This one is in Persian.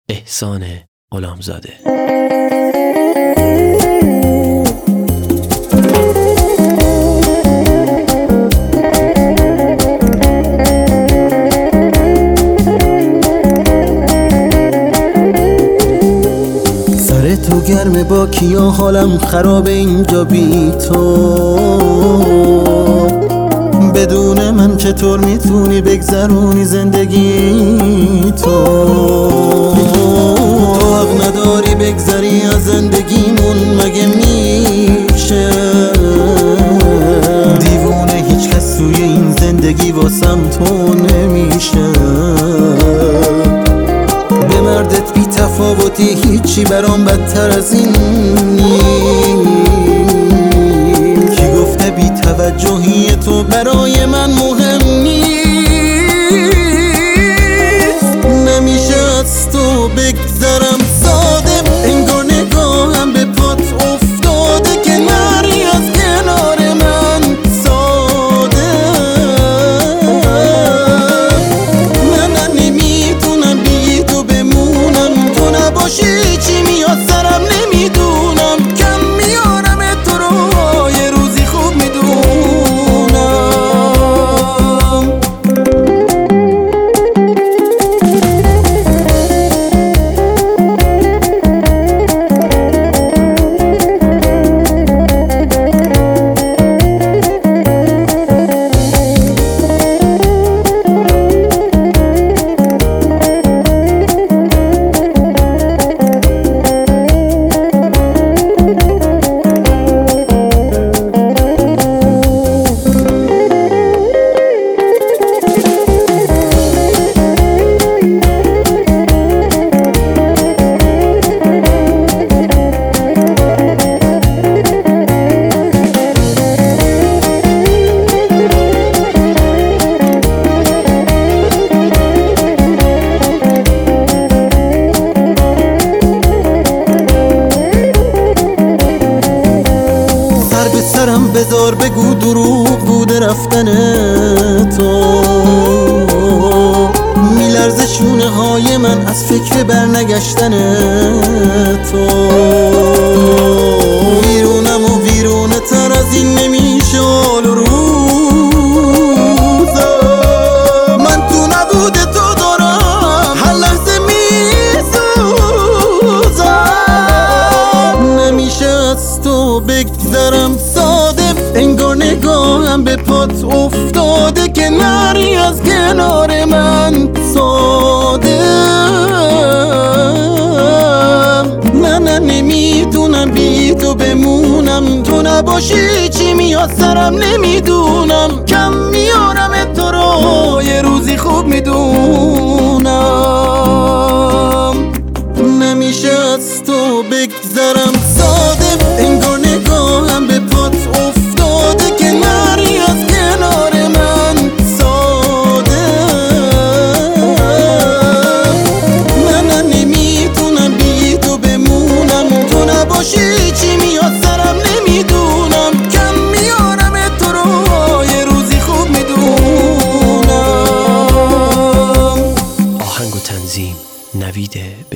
احسان غلامزاده. سر تو گرمه با کیا، حالم خراب اینجا بی تو. بدون من چطور میتونی بگذرونی زندگی تو؟ تو حق نداری بگذری از زندگیمون، مگه میشه؟ دیوونه هیچ کس توی این زندگی واسم تو نمیشه. به مردت بی تفاوتی، هیچی برام بدتر از این نیست. کی گفته بی توجهی تو برای من مهم نیست؟ نمیشه از تو بگذرم ساده، انگار نگاهم به پات افتاده که نری از کنار من ساده. من نمیتونم بی تو بمونم، تو نباشی چی میاد سرم نمیدونم. کم میارم تو رو یه روزی خوب میدونم. سرم بذار بگو دروغ بوده رفتن تو. میلرزه شونه های من از فکر برنگشتن تو. ویرونم و ویرونه تر از این نمیشه حال و روزم. من تو نبوده تو دارم هر لحظه میسوزم. نمیشه از تو بگذرم ساده، انگار نگاهم به پات افتاده که نری از کنار من ساده. من نمیتونم بی تو بمونم، تو نباشی چی میاد سرم نمیدونم. کم میارم تو رو یه روزی خوب میدونم. نمیشه از تو بگذرم ساده، انگار نگاهم به پات افتاده که نری از کنار من ساده. من نمیتونم بی تو بمونم، تو نباشی چی میاد سرم نمیدونم. کم میارم تو رو یه روزی خوب میدونم. آهنگ و تنظیم نوید